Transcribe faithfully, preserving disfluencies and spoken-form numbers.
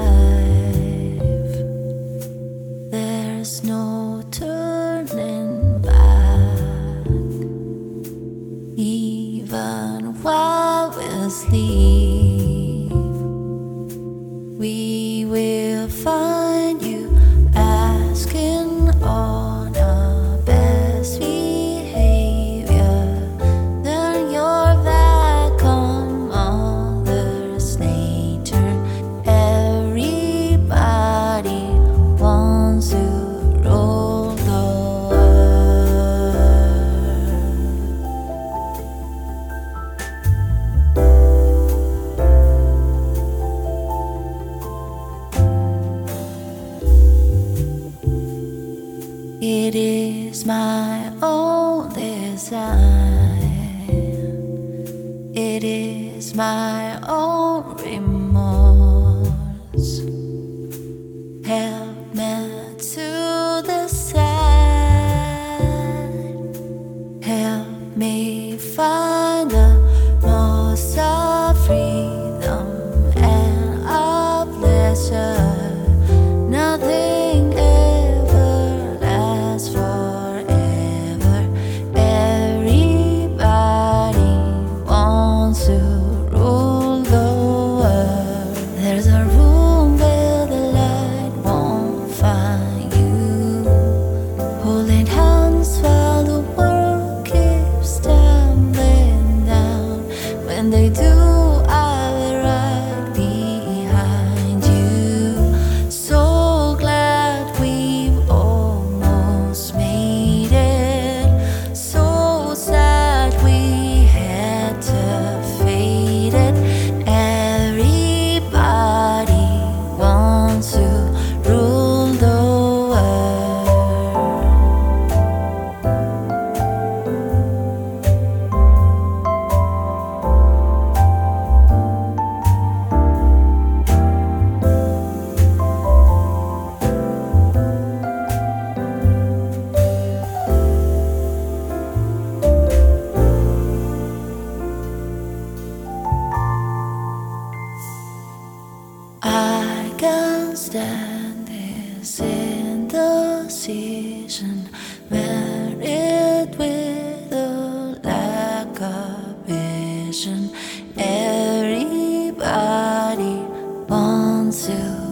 There's no turning back. Even while we sleep, we will find you asking on our best behavior. Then you're back on Mother's Nature. Everybody wants to rule the world. It is my own design. It is my own remorse. Help me to decide. Help me find the most of freedom and of pleasure. Nothing ever lasts forever. Everybody wants to rule the world. There's a room where the light won't find you. Holding hands while the world keeps tumbling down. When they do, I'll be right behind you. So glad we've almost made it. So sad we had to fade it. Everybody wants to rule the world. I can't stand this indecision, married with a lack of vision. Everybody wants to